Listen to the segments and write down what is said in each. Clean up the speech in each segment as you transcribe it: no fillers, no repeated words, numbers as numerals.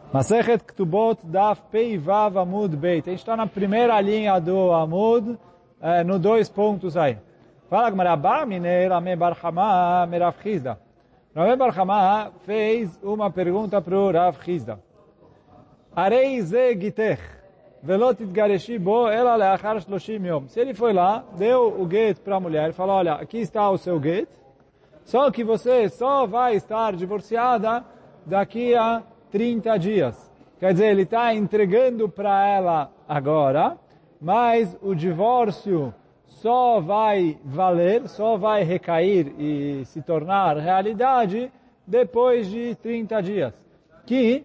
Masechet Ktubot Daf Pei Vav Amud Beit. A gente está na primeira linha do Amud, no 2 pontos aí. Fala Gemara, Bar Minei Rame Bar Chama Rav Chizda. Rame Bar Chama fez uma pergunta para o Rav Chizda. Arei ze gitech, velo titgareshi bo ela leachar 30 yom. Se ele foi lá, deu o get para a mulher, falou, olha, aqui está o seu get, só que você só vai estar divorciada daqui a 30 dias. Quer dizer, ele está entregando para ela agora, mas o divórcio só vai valer, só vai recair e se tornar realidade depois de 30 dias. Que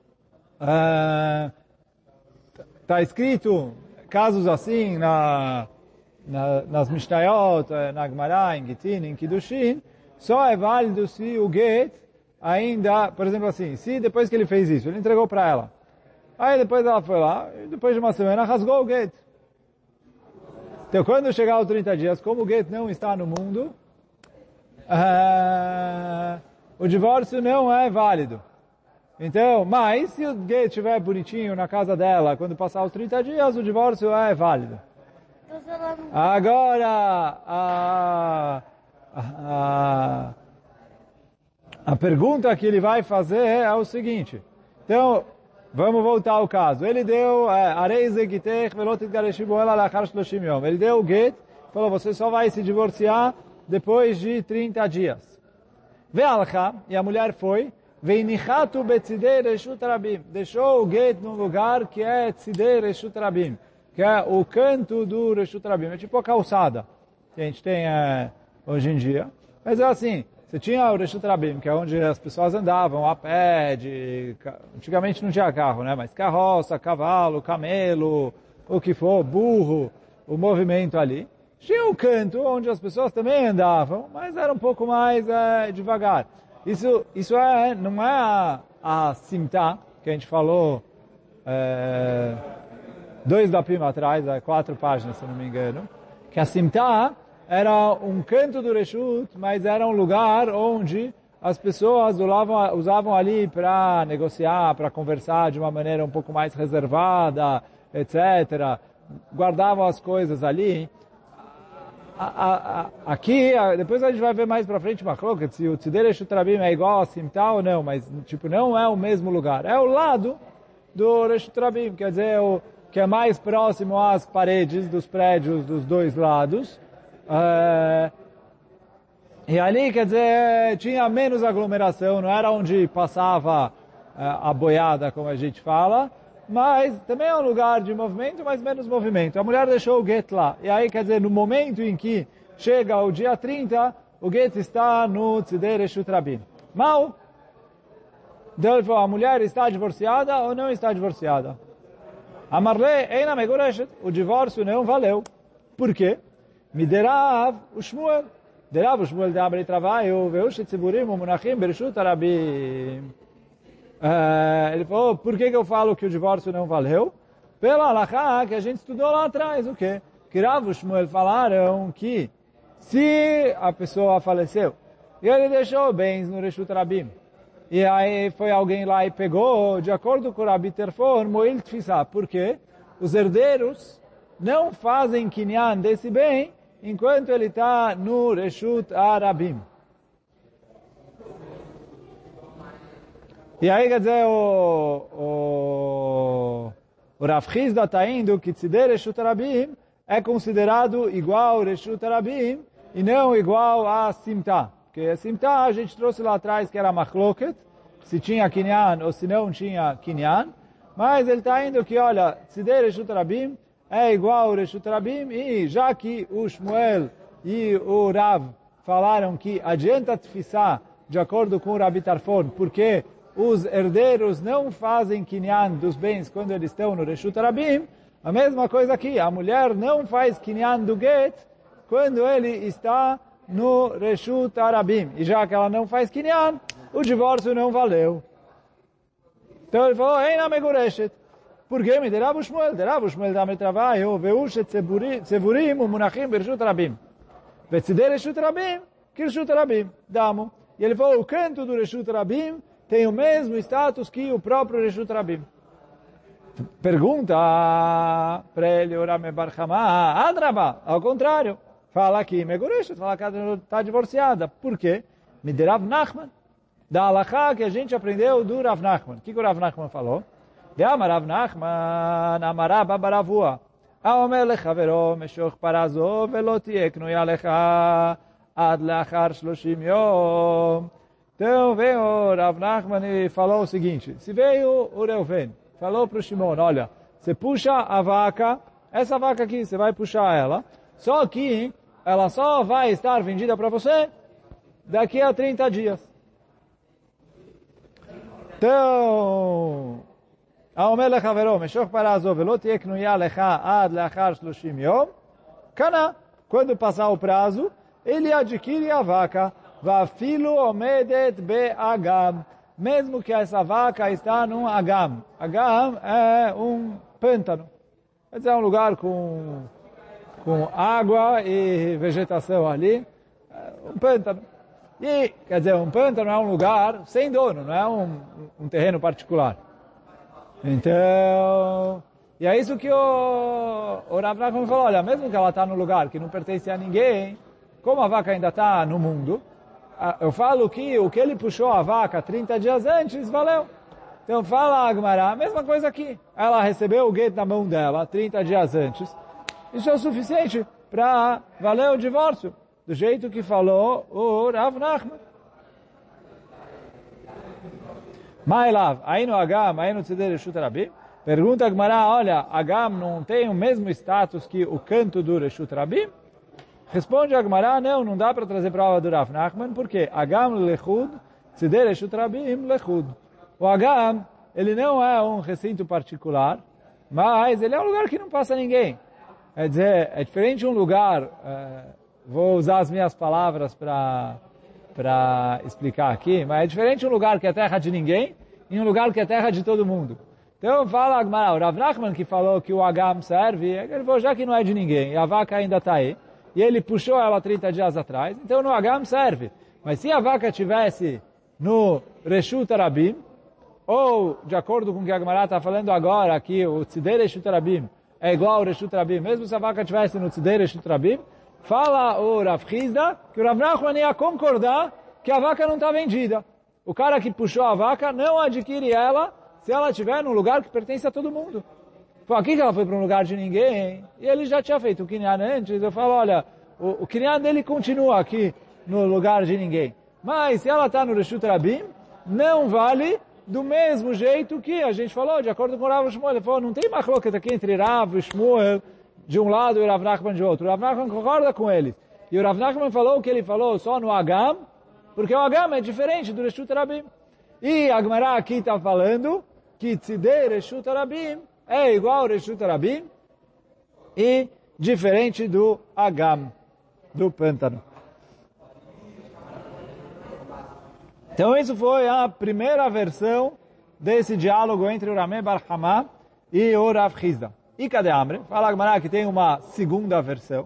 está escrito casos assim nas Mishnayot, na Gemara, em Gitin, em Kiddushin, só é válido se o get ainda, por exemplo assim, se depois que ele fez isso, ele entregou para ela, aí depois ela foi lá, e depois de uma semana rasgou o get. Então quando chegar aos 30 dias, como o get não está no mundo, o divórcio não é válido. Então, mas se o get estiver bonitinho na casa dela, quando passar os 30 dias, o divórcio é válido. Agora, a pergunta que ele vai fazer é o seguinte. Então, vamos voltar ao caso. Ele deu ele deu o get, falou, você só vai se divorciar depois de 30 dias. E a mulher foi, deixou o get num lugar que é tzidei reshut rabim, que é o canto do reshut rabim. É tipo a calçada que a gente tem hoje em dia. Mas é assim, você tinha o reshut rabim, que é onde as pessoas andavam a pé, antigamente não tinha carro, né? Mas carroça, cavalo, camelo, o que for, burro, o movimento ali. Tinha um canto onde as pessoas também andavam, mas era um pouco mais devagar. Isso não é a simta, que a gente falou 2 dapim atrás, 4 páginas, se não me engano, que a simta era um canto do reshut, mas era um lugar onde as pessoas usavam ali para negociar, para conversar de uma maneira um pouco mais reservada, etc. Guardavam as coisas ali. Aqui, depois a gente vai ver mais para frente, se o tzidei reshut rabim é igual a simta ou não, mas não é o mesmo lugar. É o lado do reshut rabim, quer dizer, o que é mais próximo às paredes dos prédios dos dois lados. E ali, quer dizer, tinha menos aglomeração, não era onde passava a boiada, como a gente fala, mas também é um lugar de movimento, mas menos movimento. A mulher deixou o get lá. E aí, quer dizer, no momento em que chega o dia 30, o get está no tzidei reshut rabim. Mal, a mulher está divorciada ou não está divorciada? Amarle, eina megureshet, o divórcio não valeu. Por quê? Miderav o Shmuel. Derav o Shmuel de Amri Travaio, Veush Tziburim o Munachim Bereshut Arabim. Ele falou, por que eu falo que o divórcio não valeu? Pela halakha que a gente estudou lá atrás, o quê? Que Rav e Shmuel falaram que se a pessoa faleceu e ele deixou bens no Reshut Rabim, e aí foi alguém lá e pegou, de acordo com o Rabi Terfor, Moil Tfisa, porque os herdeiros não fazem kinyan desse bem enquanto ele está no Reshut Arabim. E aí, quer dizer, o Rav Chizda está indo que tzidei reshut rabim é considerado igual ao reshut rabim e não igual a simta. Porque a simta a gente trouxe lá atrás que era machloket, se tinha kinyan ou se não tinha kinyan. Mas ele está indo que, olha, tzidei reshut rabim é igual ao reshut rabim e já que o Shmuel e o Rav falaram que adianta tfissar de acordo com o Rabi Tarfon, porque os herdeiros não fazem kinyan dos bens quando eles estão no Reshut Rabim, a mesma coisa aqui, a mulher não faz kinyan do get quando ele está no Reshut Rabim. E já que ela não faz kinyan, o divórcio não valeu. Então ele falou, eina megureshet. Por quê? Derav o Shmuel dame trabalho, veush tzeburim o munachim bereshut Rabim. Vetzidei Reshut Rabim, que Reshut Rabim, damo. E ele falou, o canto do Reshut Rabim tem o mesmo status que o próprio Reshut Rabim. Pergunta para ele, Urame Bar Chama, Adraba, ao contrário, fala aqui, Megureshet, fala que ela está divorciada. Por quê? Miderav Nachman, da Halachá que a gente aprendeu do Rav Nachman. O que o Rav Nachman falou? De Amarav Nachman, Amarab Baravua, Aomer lechavero, Meshoch parazo, velo tiye knuya lecha, ad lachar 30 yom. Então veio o Rav Nachman e falou o seguinte, se veio o Reuven, falou para o Shimon, olha, você puxa a vaca, essa vaca aqui, você vai puxar ela, só que ela só vai estar vendida para você daqui a 30 dias. Então, האומר לחברו, משוך פרה זו ולא תהיה קנויה לך עד לאחר 30 יום, קנה. Quando passar o prazo, ele adquire a vaca, ואפילו עומדת באגם, mesmo que essa vaca está num agam. Agam é um pântano. Quer dizer, é um lugar com água e vegetação ali, um pântano. E, quer dizer, um pântano é um lugar sem dono, não é um terreno particular. Então, e é isso que o Rav Nachman falou, olha, mesmo que ela está no lugar que não pertence a ninguém, como a vaca ainda está no mundo, eu falo que o que ele puxou a vaca 30 dias antes, valeu. Então fala a Gemara, a mesma coisa aqui. Ela recebeu o gueto na mão dela 30 dias antes. Isso é o suficiente para valer o divórcio, do jeito que falou o Rav Nachman. Mailav, aí no Agam, aí no Tzeder Reshut Rabim, pergunta a Gemara, olha, Agam não tem o mesmo status que o canto do Reshut Rabim? Responde a Gemara, não dá para trazer prova do Rav Nachman, porque Agam lechud, Tzeder Reshut Rabim lechud. O Agam, ele não é um recinto particular, mas ele é um lugar que não passa ninguém. Quer dizer, é diferente de um lugar, vou usar as minhas palavras para explicar aqui, mas é diferente de um lugar que é terra de ninguém e um lugar que é terra de todo mundo. Então fala a Gemara, o Rav Nachman que falou que o Agam serve, ele falou, já que não é de ninguém, e a vaca ainda está aí, e ele puxou ela 30 dias atrás, então no Agam serve. Mas se a vaca estivesse no Reshut Rabim, ou, de acordo com o que a Gemara está falando agora, que o Tzeder Reshut Rabim é igual ao Reshut Rabim, mesmo se a vaca estivesse no Tzeder Reshut Rabim, fala o Rav Chizda que o Rav Nachman ia concordar que a vaca não está vendida. O cara que puxou a vaca não adquire ela se ela estiver num lugar que pertence a todo mundo. Pô, aqui que ela foi para um lugar de ninguém, e ele já tinha feito o Kinyan antes, eu falo, olha, o Kinyan dele continua aqui no lugar de ninguém. Mas se ela está no Reshut Rabim, não vale do mesmo jeito que a gente falou, de acordo com o Rav Shmuel. Ele falou, não tem machloket aqui entre Rav e Shmuel de um lado e o Rav Nachman de outro. O Rav Nachman concorda com eles. E o Rav Nachman falou o que ele falou só no Agam, porque o Agam é diferente do Reshut Rabim. E a Gemara aqui está falando que Tzeder Reshut Rabim é igual ao Reshut Rabim e diferente do Agam, do pântano. Então isso foi a primeira versão desse diálogo entre o Rame Bar Chama e o Rav Chizda. E cadê Amre? Fala a Gemara que tem uma segunda versão.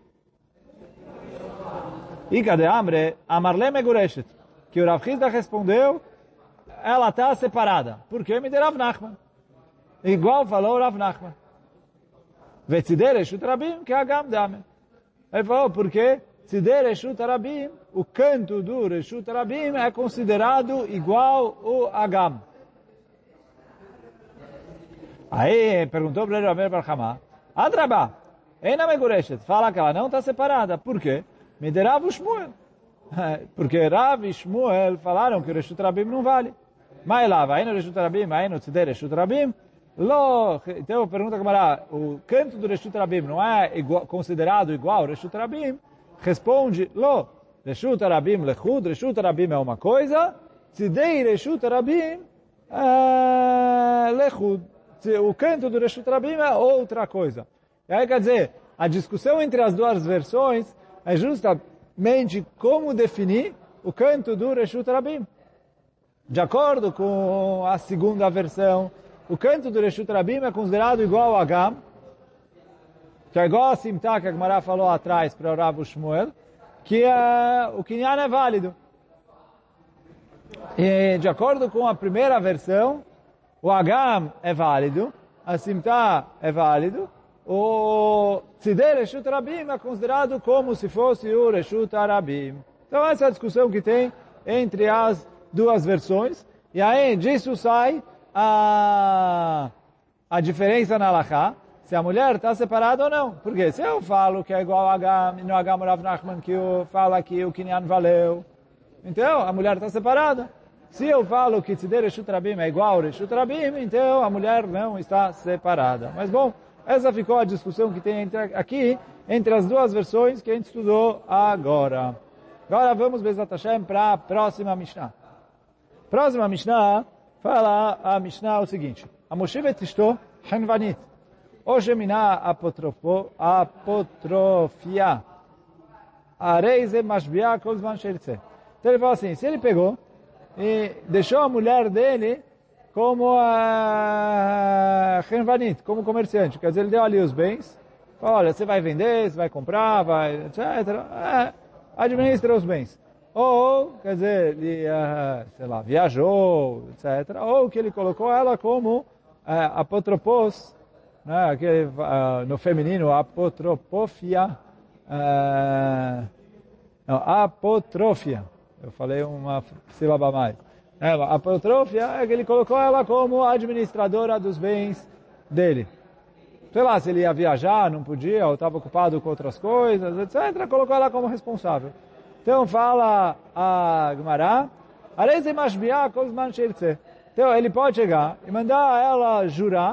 E cadê Amre? Amarle Megureshet. Que o Rav Chizda respondeu, ela está separada. Por que me deu Rav Nachman? Igual falou o Rav Nachman. Vetzider Reshut Rabim que Agam Dame. Ele falou, porque Tzeder Reshut Rabim, o canto do Reshut Rabim é considerado igual ao Agam. Aí perguntou para ele Rav Bar Chama, Adraba, Eina Megureshet, fala que ela não está separada. Por quê? Me deu Rav Shmuel. Porque Rav e Shmuel falaram que o Reshut Rabim não vale. Mas lá, vai no Reshut Rabim, aí no Tzeder Reshut Rabim, então pergunta a Gemara, o canto do Reshut Rabim não é considerado igual ao Reshut Rabim? Responde, Reshut Rabim lechud, Reshut Rabim é uma coisa, Tzidei Reshut Rabim lechud. O canto do Reshut Rabim é outra coisa. E aí quer dizer, a discussão entre as duas versões é justamente como definir o canto do Reshut Rabim. De acordo com a segunda versão, o canto do Reshut Rabim é considerado igual ao Agam, que é igual a Simta que a Gemara falou atrás para o Rav Shmuel, que o Kinyan é válido. E de acordo com a primeira versão, o Hagam é válido, a Simta é válido, o Tzidei Reshut Rabim é considerado como se fosse o Reshut Rabim. Então essa é a discussão que tem entre as duas versões, e aí disso sai a diferença na Halachá, se a mulher está separada ou não. Porque se eu falo que é igual a Hagam, e no Hagam Rav Nachman que fala que o Kinyan valeu, então a mulher está separada. Se eu falo que Tzidei Reshut Rabim é igual ao Reshut Rabim, então a mulher não está separada. Mas bom, essa ficou a discussão que tem aqui entre as duas versões que a gente estudou agora. Agora vamos, Bezat Hashem, para a próxima Mishnah. Próxima Mishnah, fala a Mishnah o seguinte. A Moshevet Ishto Henvanit. O Shemina apotrofia. Areize mashbia kol zman sheirtze. Então ele fala assim, se ele pegou e deixou a mulher dele como Henvanit, como comerciante, quer dizer, ele deu ali os bens, falou, olha, você vai vender, você vai comprar, vai, etc. Administra os bens. Ou, quer dizer, ele, sei lá, viajou, etc. Ou que ele colocou ela como apotropos, né, aquele, no feminino, apotropofia, não, apotrofia. Eu falei uma sílaba a mais. A apotrofia é que ele colocou ela como administradora dos bens dele. Sei lá, se ele ia viajar, não podia, ou estava ocupado com outras coisas, etc., colocou ela como responsável. Então fala a Gemara, então ele pode chegar e mandar ela jurar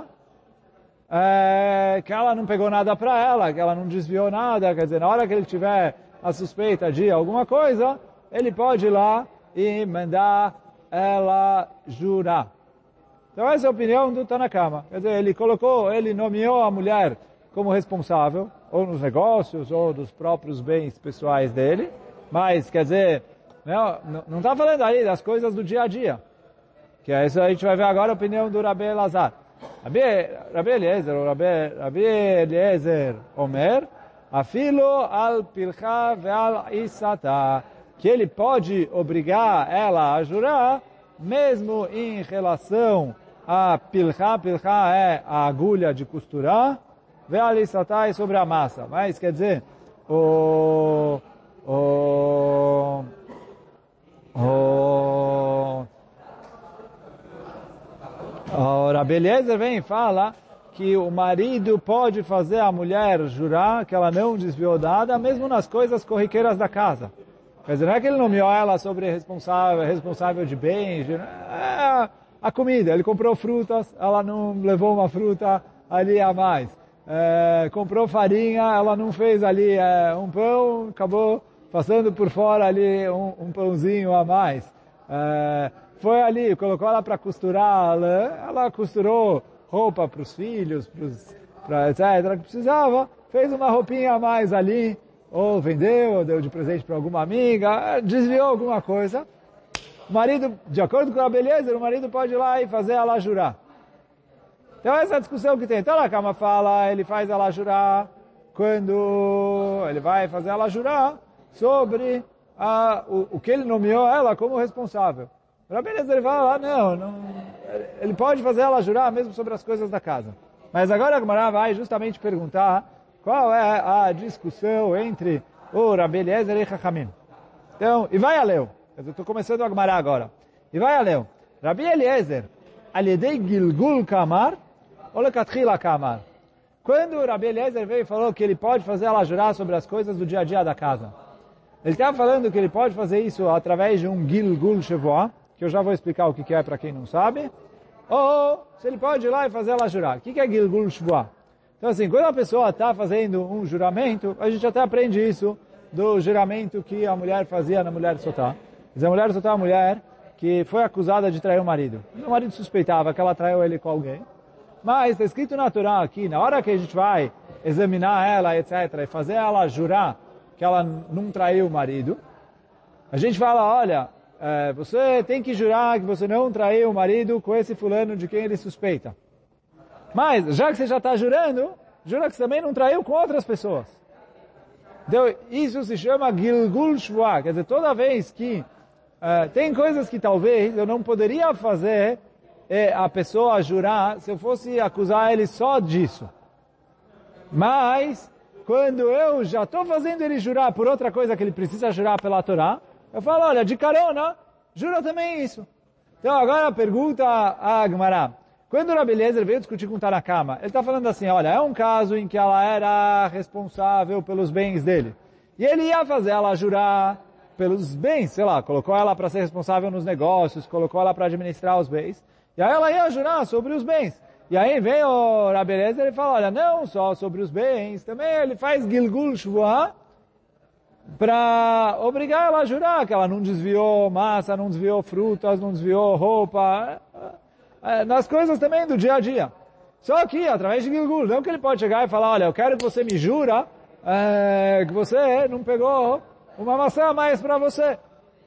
que ela não pegou nada para ela, que ela não desviou nada, quer dizer, na hora que ele tiver a suspeita de alguma coisa, ele pode ir lá e mandar ela jurar. Então essa é a opinião do Tanakama. Quer dizer, ele nomeou a mulher como responsável, ou nos negócios, ou dos próprios bens pessoais dele, mas, quer dizer, não está falando aí das coisas do dia a dia. Que é isso, a gente vai ver agora a opinião do Rabbi Elazar. Rabbi Eliezer Omer, afilo al pilcha ve'al isata, que ele pode obrigar ela a jurar, mesmo em relação a pilcha é a agulha de costurar, ve'al isata é sobre a massa. Mas, quer dizer, o Rabbi Eliezer vem e fala que o marido pode fazer a mulher jurar que ela não desviou nada, mesmo nas coisas corriqueiras da casa. Quer dizer, não é que ele nomeou ela sobre responsável de bens, a comida. Ele comprou frutas, ela não levou uma fruta ali a mais. Comprou farinha, ela não fez ali um pão, acabou passando por fora ali um pãozinho a mais. Foi ali, colocou ela para costurar, ela costurou roupa para os filhos, etc., que precisava, fez uma roupinha a mais ali, ou vendeu, ou deu de presente para alguma amiga, desviou alguma coisa. O marido, de acordo com a beleza, o marido pode ir lá e fazer ela jurar. Então essa é a discussão que tem. Então a Kama fala, ele faz ela jurar quando ele vai fazer ela jurar sobre o que ele nomeou ela como responsável. Para beleza ele fala, não, ele pode fazer ela jurar mesmo sobre as coisas da casa. Mas agora a Gemara vai justamente perguntar qual é a discussão entre o Rabbi Eliezer e Chachamim. Então, e vai a Leu. Eu estou começando a Gemara agora. E vai a Leu. Rabbi Eliezer, alidei Gilgul Kamar, ou Lekatchila Kamar. Quando o Rabbi Eliezer veio e falou que ele pode fazer ela jurar sobre as coisas do dia a dia da casa, ele estava falando que ele pode fazer isso através de um Gilgul Shevoah, que eu já vou explicar o que é para quem não sabe, ou se ele pode ir lá e fazer ela jurar. O que é Gilgul Shevoah? Então assim, quando a pessoa está fazendo um juramento, a gente até aprende isso do juramento que a mulher fazia na mulher Sotá. Quer dizer, a mulher Sotá é uma mulher que foi acusada de trair o marido. O marido suspeitava que ela traiu ele com alguém. Mas está escrito na Torá aqui, na hora que a gente vai examinar ela, etc., e fazer ela jurar que ela não traiu o marido, a gente fala, olha, você tem que jurar que você não traiu o marido com esse fulano de quem ele suspeita. Mas, já que você já está jurando, jura que você também não traiu com outras pessoas. Então, isso se chama Gilgul Shvuah. Quer dizer, toda vez que tem coisas que talvez eu não poderia fazer a pessoa jurar se eu fosse acusar ele só disso. Mas, quando eu já estou fazendo ele jurar por outra coisa que ele precisa jurar pela Torá, eu falo, olha, de carona, jura também isso. Então agora pergunta a Gemara. Quando o Rabi Eliezer veio discutir com Tanakama, ele está falando assim, olha, é um caso em que ela era responsável pelos bens dele. E ele ia fazer ela jurar pelos bens, sei lá, colocou ela para ser responsável nos negócios, colocou ela para administrar os bens. E aí ela ia jurar sobre os bens. E aí vem o Rabi Eliezer e fala, olha, não só sobre os bens, também ele faz Gilgul Shvuah para obrigar ela a jurar que ela não desviou massa, não desviou frutas, não desviou roupa, nas coisas também do dia a dia. Só que, através de Gilgul, não que ele pode chegar e falar, olha, eu quero que você me jura que você não pegou uma maçã a mais para você.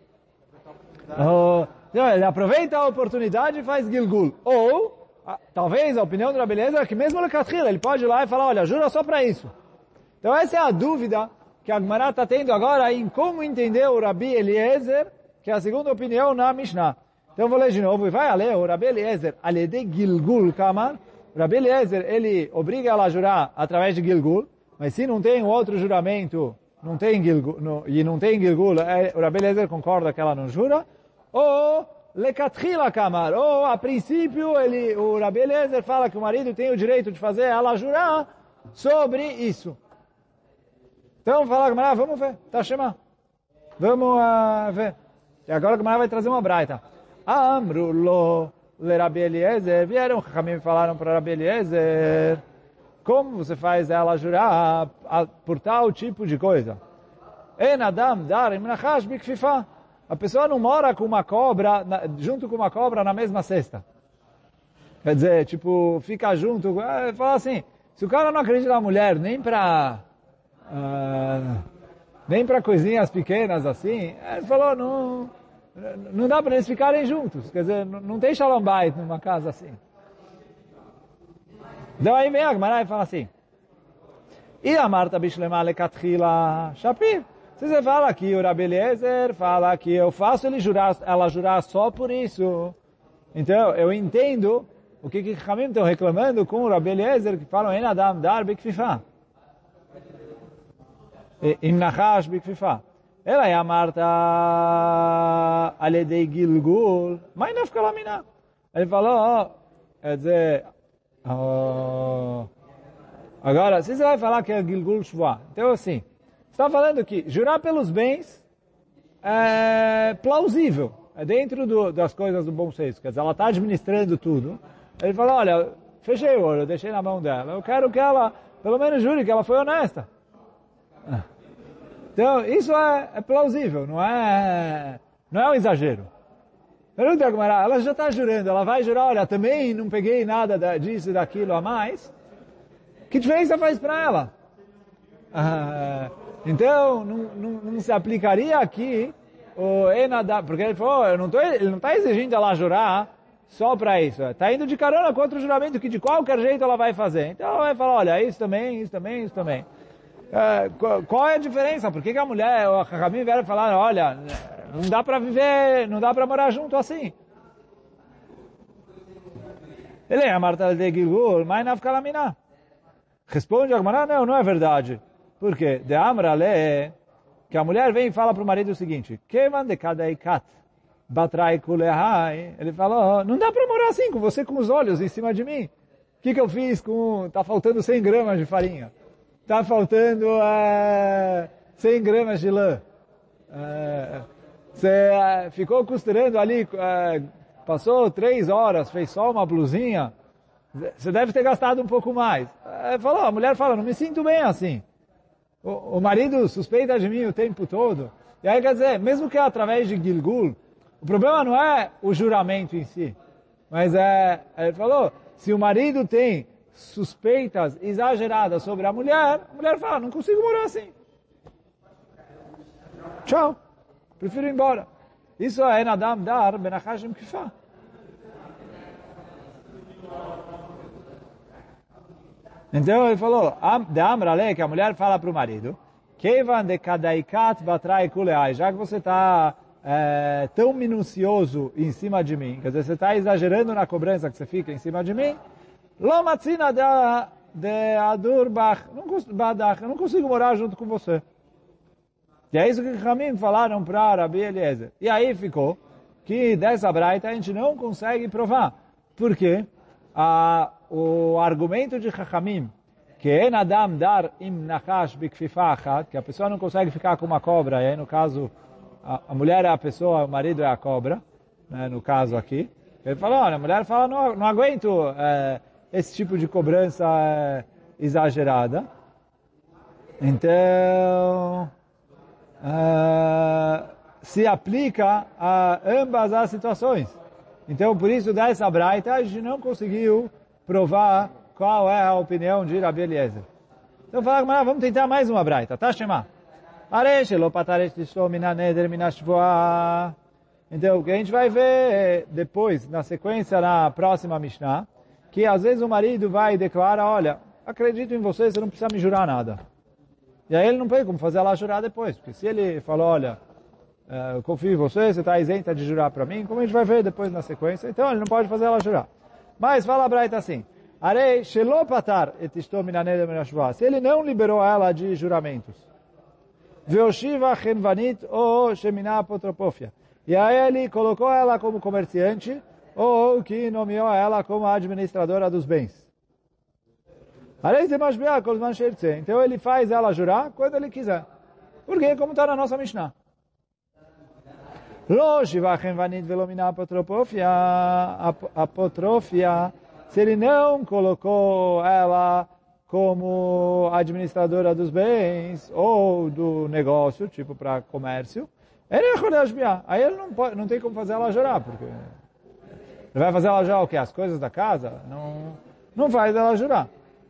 Então, ele aproveita a oportunidade e faz Gilgul. Ou, talvez a opinião do Rabi Eliezer é que mesmo no Katrila, ele pode ir lá e falar, olha, jura só para isso. Então essa é a dúvida que a Gemara está tendo agora em como entender o Rabi Eliezer, que é a segunda opinião na Mishnah. Então eu vou ler de novo e vai a ler o Rabi Eliezer, alede Gilgul Kamar. O Rabi Eliezer, ele obriga ela a jurar através de Gilgul, mas se não tem um outro juramento, não tem Gilgul, e não tem Gilgul, o Rabi Eliezer concorda que ela não jura, ou Lekatrila Kamar, ou a princípio o Rabi Eliezer fala que o marido tem o direito de fazer ela jurar sobre isso. Então fala a Gemara, vamos ver, tá Shema. Vamos ver. E agora a Gemara vai trazer uma braita. Amrulo le Rabi Eliezer, vieram Chachamim e falaram para Rabi Eliezer, como você faz ela jurar por tal tipo de coisa? En Adam dar im nachash bikfifa. A pessoa não mora com uma cobra, junto com uma cobra na mesma cesta. Quer dizer, tipo, fica junto. Fala assim, se o cara não acredita na mulher nem para coisinhas pequenas assim, ele falou, não dá para eles ficarem juntos. Quer dizer, não tem shalom bait numa casa assim. Então aí vem a Gemara e fala assim, e a Marta bishlema lekatchila shapir. Se você fala que o Rabi Eliezer fala que eu faço ela jurar só por isso, então eu entendo o que os Chamim estão reclamando com o Rabi Eliezer, que falam en Adam dar bikfifa. Im nachash bikfifa. Ela é a Marta aledei Gilgul, mas não fica lá. Ele falou, quer dizer, agora, se você vai falar que é Gilgul Shvuah, então assim, está falando que jurar pelos bens é plausível, é dentro das coisas do bom senso. Quer dizer, ela está administrando tudo. Ele fala, olha, fechei o ouro, deixei na mão dela. Eu quero que ela, pelo menos jure que ela foi honesta. Então, isso é plausível, não é um exagero. Pergunta a Gemara, ela já está jurando, ela vai jurar, olha, também não peguei nada disso e daquilo a mais. Que diferença faz para ela? Então, não se aplicaria aqui o Enadá, porque ele falou, ele não está exigindo ela jurar só para isso. Está indo de carona com outro juramento que de qualquer jeito ela vai fazer. Então ela vai falar, olha, isso também, isso também, isso também. Qual é a diferença? Por que a mulher, o Chachamim vieram falar, olha, não dá para viver, não dá para morar junto assim. Ele é a Marta de Gilgul, mas não fica lá. Responde a Gemara, não é verdade. Por quê? De Amra le, que a mulher vem e fala para o marido o seguinte, Kevan de kadaikat, batrai kulehai. Ele fala, não dá para morar assim, com você com os olhos em cima de mim. O que eu fiz tá faltando 100 gramas de farinha. Tá faltando 100 gramas de lã. Você ficou costurando ali, passou 3 horas, fez só uma blusinha, você deve ter gastado um pouco mais. A mulher fala, não me sinto bem assim. O marido suspeita de mim o tempo todo. E aí quer dizer, mesmo que é através de Gilgul, o problema não é o juramento em si. Mas ele falou, se o marido tem suspeitas exageradas sobre a mulher fala, não consigo morar assim. Tchau. Prefiro ir embora. Isso é Nadam dar benachashim kifá. Então ele falou, de Amrale, que a mulher fala para o marido, Kevan de kadaikat batrai kuleai, já que você está tão minucioso em cima de mim, quer dizer, você está exagerando na cobrança que você fica em cima de mim, Lo matzina de adurbach, eu não consigo morar junto com você. E é isso que os Ramim falaram para Rabi Eliezer. E aí ficou que dessa braita a gente não consegue provar. Por quê? O argumento de Chachamim, que en adam dar im nachash bikfifa achat, que a pessoa não consegue ficar com uma cobra, e aí no caso a mulher é a pessoa, o marido é a cobra, né, no caso aqui. Ele falou, olha, a mulher fala, não aguento esse tipo de cobrança exagerada. Então, se aplica a ambas as situações. Então, por isso, dessa braita, a gente não conseguiu provar qual é a opinião de Rabi Eliezer. Então, vamos tentar mais uma braita, tá, Shema? Então, o que a gente vai ver depois, na sequência, na próxima Mishnah, que às vezes o marido vai e declara, olha, acredito em você, você não precisa me jurar nada. E aí ele não tem como fazer ela jurar depois, porque se ele falou, olha, eu confio em você, você está isenta de jurar para mim, como a gente vai ver depois na sequência, então ele não pode fazer ela jurar. Mas fala a Braita assim, Arei shelo patar et ishto min haneder min hashvuah. Se ele não liberou ela de juramentos, veoshiva chenvanit ou shemina apotropofia. E aí ele colocou ela como comerciante, ou que nomeou ela como administradora dos bens. Então ele faz ela jurar quando ele quiser. Porque como está na nossa Mishnah. Apotrofia, se ele não colocou ela como administradora dos bens ou do negócio, tipo para comércio, aí ele não tem como fazer ela jurar, porque ele vai fazer ela jurar o quê? As coisas da casa? Não faz ela jurar.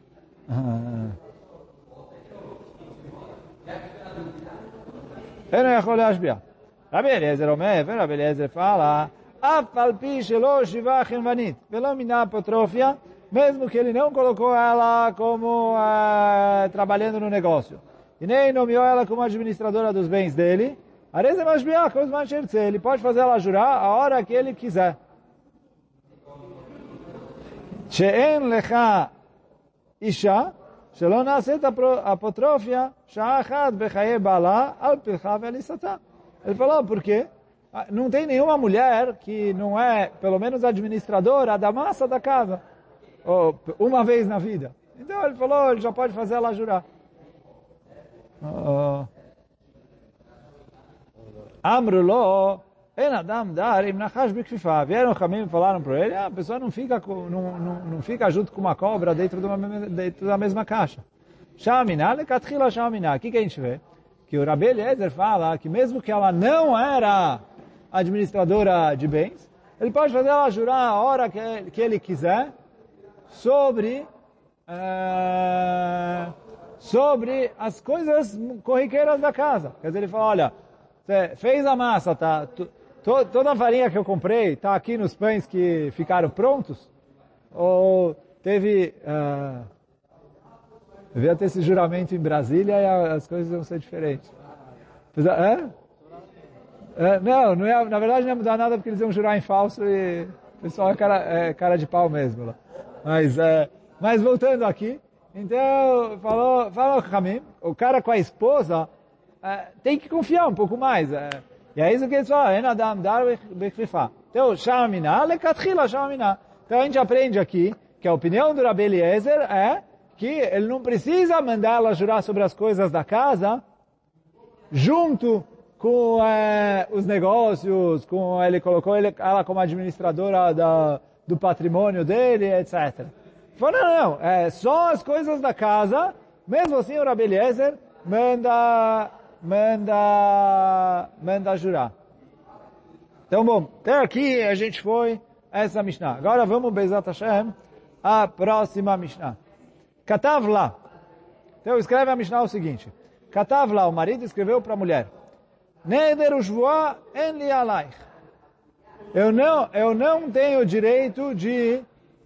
Eu não יכול להשביע. רבי אליעזר אומר, ורבי אליעזר fala, אף על פי שלא שיבה חנוונית ולא מינה אפוטרופיה, mesmo que ele não colocou ela como trabalhando no negócio, e nem nomeou ela como administradora dos bens dele, ele pode fazer ela jurar a hora que ele quiser. שאין לך אישה שלא נעשית אפוטרופיה שעה אחת בחיי בעלה על פרחה ועליסתה. Ele falou, por quê? Não tem nenhuma mulher que não é, pelo menos, administradora da massa da casa, ou uma vez na vida. Então ele falou, ele já pode fazer ela jurar. Amrulo, en adam dar im nachash bikfifa. Vieram Ramim e falaram para ele, a pessoa não fica junto com uma cobra dentro da mesma caixa. Shamina, lekatchila shamina. O que a gente vê? Que o Rabi Eliezer fala que mesmo que ela não era administradora de bens, ele pode fazer ela jurar a hora que ele quiser sobre as coisas corriqueiras da casa. Quer dizer, ele fala, olha, você fez a massa, tá? Toda a farinha que eu comprei está aqui nos pães que ficaram prontos? Ou teve... devia ter esse juramento em Brasília e as coisas iam ser diferentes. Não ia, na verdade não ia mudar nada porque eles iam jurar em falso e o pessoal é cara de pau mesmo lá. Mas voltando aqui, então falou Ramim, o cara com a esposa tem que confiar um pouco mais. E é isso que eles falam, então, Shamina, lekatchila Shamina. Então a gente aprende aqui que a opinião do Rabi Eliezer é que ele não precisa mandar ela jurar sobre as coisas da casa, junto com os negócios, ele colocou ela como administradora do patrimônio dele, etc. Falou, não, só as coisas da casa, mesmo assim o Rabi Eliezer manda jurar. Então, bom, até aqui a gente foi essa Mishnah. Agora vamos, Bezat Hashem, a próxima Mishnah. Katav lá. Então escreve a Mishnah o seguinte. Katav lá, o marido escreveu para a mulher. Neder ushvuah en li alaich. Eu não tenho direito de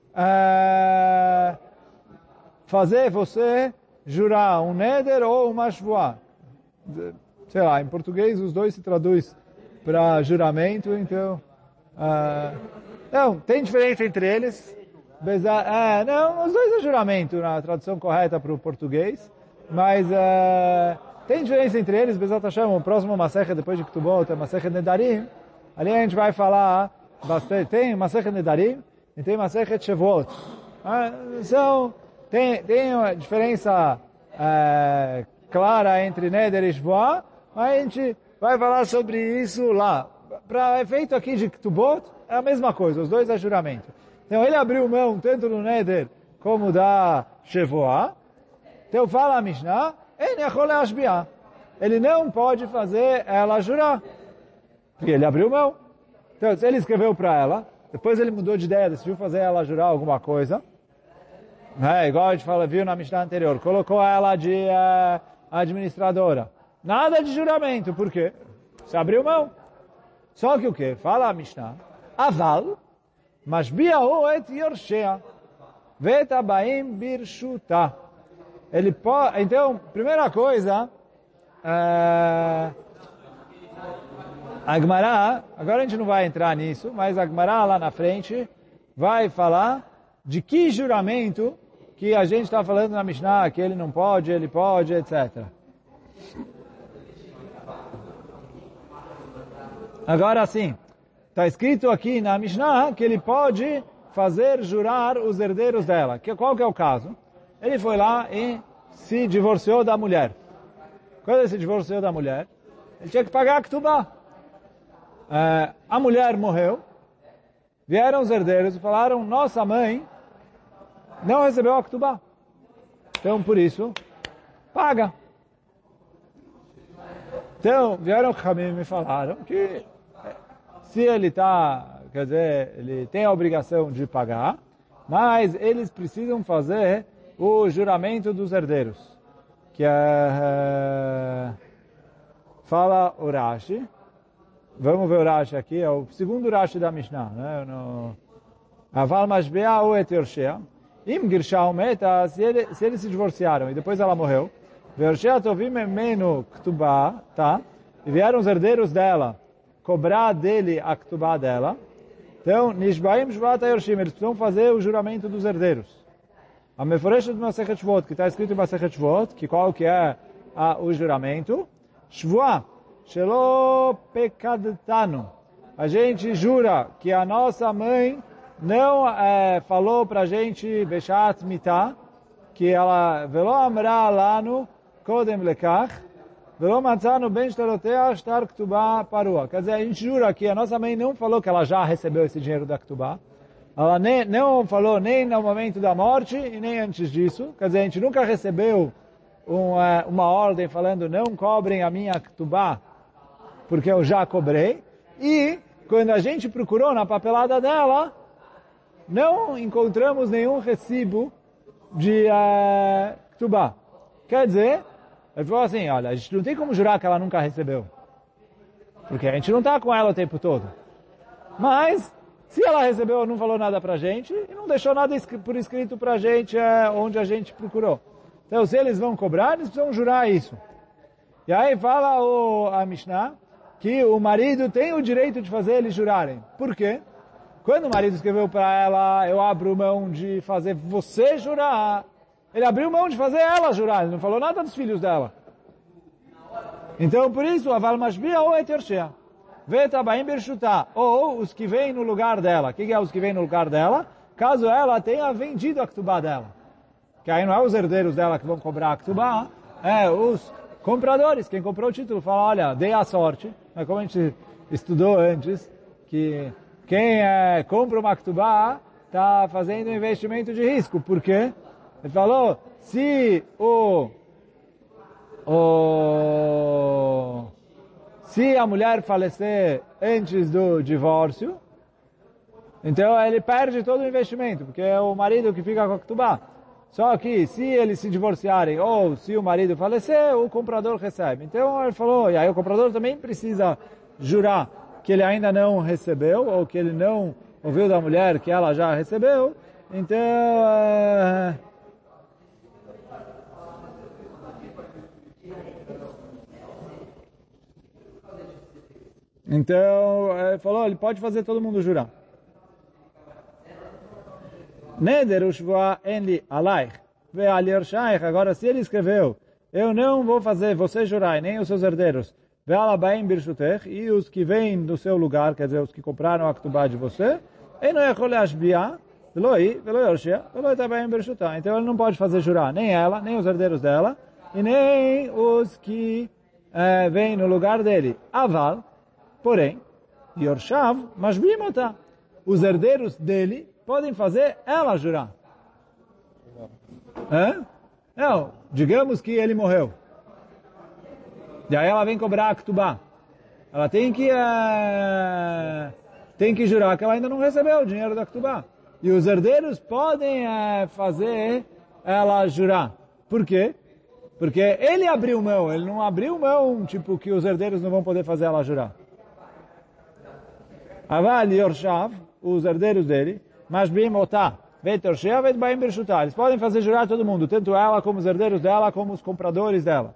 fazer você jurar um neder ou uma shvuah. Sei lá, em português os dois se traduz para juramento, então... não, tem diferença entre eles. Não, os dois é juramento, na tradução correta para o português, mas tem diferença entre eles. Bezat Hashem, o próximo Masechet, depois de Ketubot, é Masechet Nedarim. Ali a gente vai falar bastante. Tem Masechet Nedarim e tem Masechet Shavuot. Tem uma diferença clara entre Neder e Shvoah, mas a gente vai falar sobre isso lá. Para efeito aqui de Ketubot, é a mesma coisa, os dois é juramento. Então ele abriu mão tanto do Neder como da Shevoah. Então fala a Mishnah, ele não pode fazer ela jurar, porque ele abriu mão. Então se ele escreveu para ela, depois ele mudou de ideia, decidiu fazer ela jurar alguma coisa, igual a gente viu na Mishnah anterior, colocou ela de administradora. Nada de juramento, por quê? Você abriu mão. Só que o quê? Fala a Mishnah, Aval, Mashbiahu et Yorshea, Vetabaim Birshuta. Ele pode, então, primeira coisa, a Gemara, agora a gente não vai entrar nisso, mas a Gemara lá na frente vai falar de que juramento que a gente está falando na Mishnah, que ele não pode, ele pode, etc. Agora sim, está escrito aqui na Mishnah que ele pode fazer jurar os herdeiros dela. Qual que é o caso? Ele foi lá e se divorciou da mulher. Quando ele se divorciou da mulher, ele tinha que pagar a Ketubá. A mulher morreu, vieram os herdeiros e falaram, nossa mãe não recebeu a Ketubá. Então, por isso, paga. Então, vieram o Khamim e me falaram que se ele quer dizer, ele tem a obrigação de pagar, mas eles precisam fazer o juramento dos herdeiros, que fala o Rashi. Vamos ver o Rashi aqui, é o segundo Rashi da Mishnah, né? Aval Mashbeahu et Yorshea, Im Girshau Meta, se eles se divorciaram e depois ela morreu, Yorshea Tovim Menu Ktubá, tá? E vieram os herdeiros dela cobrar dele a Ktubá dela. Então, Nishbaim Shvat Yorshim, eles precisam fazer o juramento dos herdeiros. A Meforeshet Masechet Shvot, que está escrito em Masechet Shvot, que qual que é o juramento? Shvuah, Shelo Pekadtanu. A gente jura que a nossa mãe não falou para a gente Beshat Mitah, que ela Velo Amra Lanu Kodem Lekach, Velo Matzanu Ben Shtelotea Shtar Ktubá Parua. Quer dizer, a gente jura que a nossa mãe não falou que ela já recebeu esse dinheiro da Ktubá. Ela não falou nem no momento da morte e nem antes disso. Quer dizer, a gente nunca recebeu uma ordem falando não cobrem a minha Ktubá, porque eu já cobrei. E quando a gente procurou na papelada dela, não encontramos nenhum recibo de Ktubá. Quer dizer, ele falou assim, olha, a gente não tem como jurar que ela nunca recebeu, porque a gente não está com ela o tempo todo. Mas se ela recebeu, não falou nada pra gente e não deixou nada por escrito pra gente onde a gente procurou. Então, se eles vão cobrar, eles precisam jurar isso. E aí fala a Mishnah que o marido tem o direito de fazer eles jurarem. Por quê? Quando o marido escreveu para ela, eu abro mão de fazer você jurar, ele abriu mão de fazer ela jurar, ele não falou nada dos filhos dela. Então, por isso, aval mashbia ou et yorshea. Vetabaim birshuta, ou os que vêm no lugar dela. O que é os que vêm no lugar dela? Caso ela tenha vendido a Ktubá dela. Que aí não é os herdeiros dela que vão cobrar a Ktubá, é os compradores. Quem comprou o título fala, olha, dei a sorte. Mas como a gente estudou antes, que quem compra uma Ktubá está fazendo um investimento de risco. Por quê? Ele falou, se se a mulher falecer antes do divórcio, então ele perde todo o investimento, porque é o marido que fica com a Ktubá. Só que se eles se divorciarem ou se o marido falecer, o comprador recebe. Então ele falou, e aí o comprador também precisa jurar que ele ainda não recebeu, ou que ele não ouviu da mulher que ela já recebeu. Então, Então, ele falou, ele pode fazer todo mundo jurar. Neder ushvoa enli alaich ve'al yershaich. Agora, se ele escreveu, eu não vou fazer você jurar, nem os seus herdeiros, ve'al abaim birshutech, e os que vêm do seu lugar, quer dizer, os que compraram a ktubá de você, eno yechol leashbiah, velo yorshia, velo etabaim birshutah. Então, ele não pode fazer jurar, nem ela, nem os herdeiros dela, e nem os que vêm no lugar dele. Aval, porém, yorshav mashbimotah. Os herdeiros dele podem fazer ela jurar. Não, digamos que ele morreu. E aí ela vem cobrar a ktubá. Ela tem que jurar que ela ainda não recebeu o dinheiro da ktubá. E os herdeiros podem fazer ela jurar. Por quê? Porque ele abriu mão, ele não abriu mão, tipo, que os herdeiros não vão poder fazer ela jurar. Aval yorshav, os herdeiros dele, mas bim otá, veit yorshia, veit baim birshutá. Eles podem fazer jurar todo mundo, tanto ela como os herdeiros dela, como os compradores dela.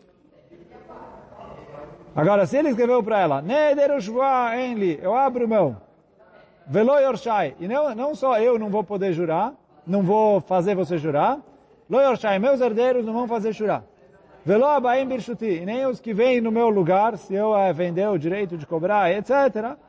Agora, se ele escreveu para ela, neder ushvoa enli, eu abro mão, velo yorshai, e não só eu não vou poder jurar, não vou fazer você jurar, lo yorshai, meus herdeiros não vão fazer jurar. Velo abaim birshuti, e nem os que vêm no meu lugar, se eu vender o direito de cobrar, etc.,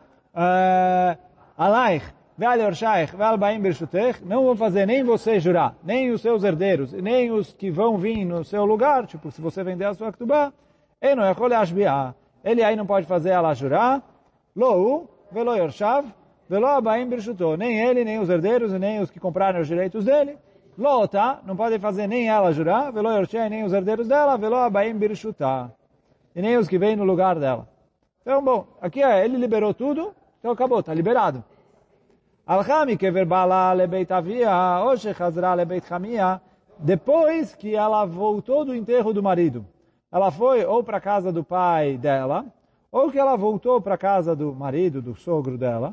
alaich, ve'al yorshaich, ve'al baim birshutech, não vou fazer nem você jurar, nem os seus herdeiros, nem os que vão vir no seu lugar, tipo, se você vender a sua ktubá, eno yechol leashbiah, ele aí não pode fazer ela jurar, lo velo yorshav, velo abaim birshuto, nem ele, nem os herdeiros, nem os que compraram os direitos dele, lo otá, não pode fazer nem ela jurar, velo yorshai, nem os herdeiros dela, velo abaim birshutá, e nem os que vêm no lugar dela. Então, bom, aqui ele liberou tudo, então acabou, está liberado. Al-Khami kever bala lebeit avia, ou shechazra lebeit chamia, depois que ela voltou do enterro do marido, ela foi ou para a casa do pai dela, ou que ela voltou para a casa do marido, do sogro dela,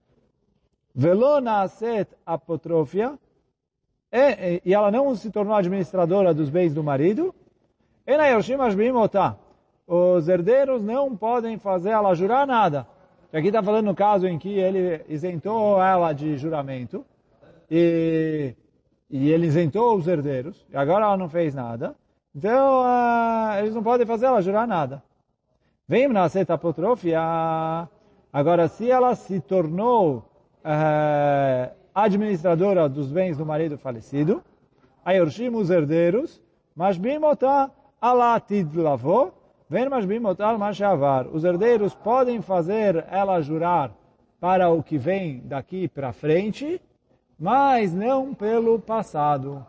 velo naaset apotrofia, e ela não se tornou administradora dos bens do marido, e na yoshim ashbim otá, os herdeiros não podem fazer ela jurar nada. Aqui está falando no caso em que ele isentou ela de juramento, e ele isentou os herdeiros, e agora ela não fez nada, então eles não podem fazer ela jurar nada. Vem na seta apotrofia, agora se ela se tornou administradora dos bens do marido falecido, a yorshim os herdeiros, mas bimotá alatid lavó, vem mas bimotal mashavar. Os herdeiros podem fazer ela jurar para o que vem daqui para frente, mas não pelo passado.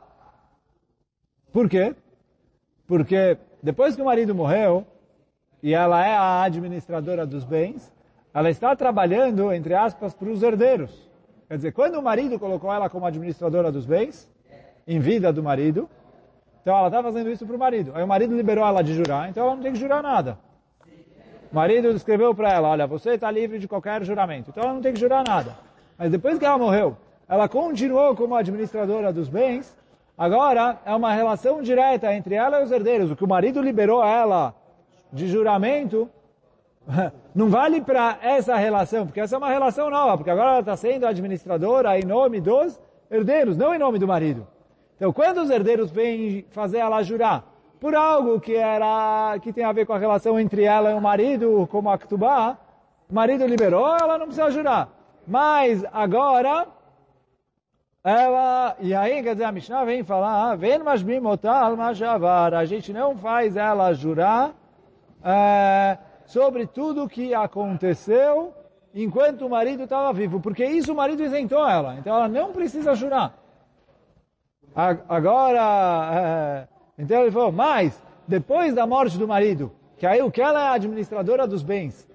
Por quê? Porque depois que o marido morreu, e ela é a administradora dos bens, ela está trabalhando, entre aspas, para os herdeiros. Quer dizer, quando o marido colocou ela como administradora dos bens, em vida do marido, então ela está fazendo isso para o marido. Aí o marido liberou ela de jurar, então ela não tem que jurar nada. O marido escreveu para ela, olha, você está livre de qualquer juramento, então ela não tem que jurar nada. Mas depois que ela morreu, ela continuou como administradora dos bens, agora é uma relação direta entre ela e os herdeiros. O que o marido liberou ela de juramento não vale para essa relação, porque essa é uma relação nova, porque agora ela está sendo administradora em nome dos herdeiros, não em nome do marido. Então, quando os herdeiros vêm fazer ela jurar por algo que tem a ver com a relação entre ela e o marido, como a ktubá, o marido liberou, ela não precisa jurar. Mas agora, e aí, quer dizer, a Mishnah vem falar, vem mashbim otal mashavar, a gente não faz ela jurar sobre tudo que aconteceu enquanto o marido estava vivo, porque isso o marido isentou ela, então ela não precisa jurar. Agora, então ele falou, mas depois da morte do marido, que aí o que ela é administradora dos bens,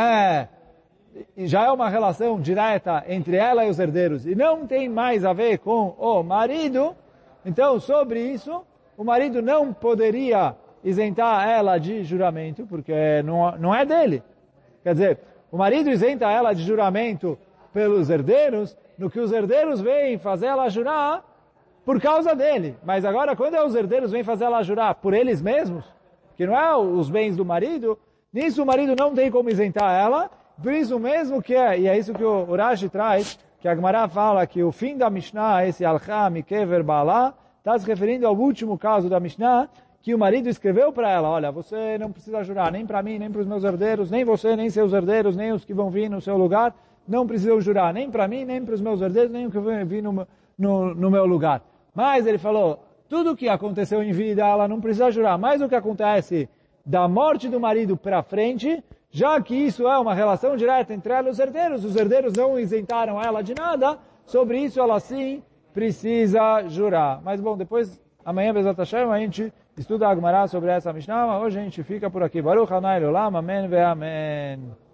já é uma relação direta entre ela e os herdeiros, e não tem mais a ver com o marido, então sobre isso, o marido não poderia isentar ela de juramento, porque não é dele. Quer dizer, o marido isenta ela de juramento pelos herdeiros, no que os herdeiros vêm fazer ela jurar por causa dele. Mas agora, quando os herdeiros vêm fazer ela jurar por eles mesmos, que não é os bens do marido, Nisso o marido não tem como isentar ela, por isso mesmo que e é isso que o Rashi traz, que a Gemara fala que o fim da Mishnah, esse Alcha Mikever Baalá, está se referindo ao último caso da Mishnah, que o marido escreveu para ela, olha, você não precisa jurar nem para mim, nem para os meus herdeiros, nem você, nem seus herdeiros, nem os que vão vir no seu lugar, não precisam jurar nem para mim, nem para os meus herdeiros, nem os que vão vir no meu lugar. Mas ele falou, tudo o que aconteceu em vida, ela não precisa jurar, mas o que acontece da morte do marido para frente, já que isso é uma relação direta entre ela e os herdeiros não isentaram ela de nada, sobre isso ela sim precisa jurar. Mas bom, depois, amanhã, Bezat Hashem, a gente estuda a Gemara sobre essa Mishnah, mas hoje a gente fica por aqui. Baruch Hanai Olam, Amém ve Amém.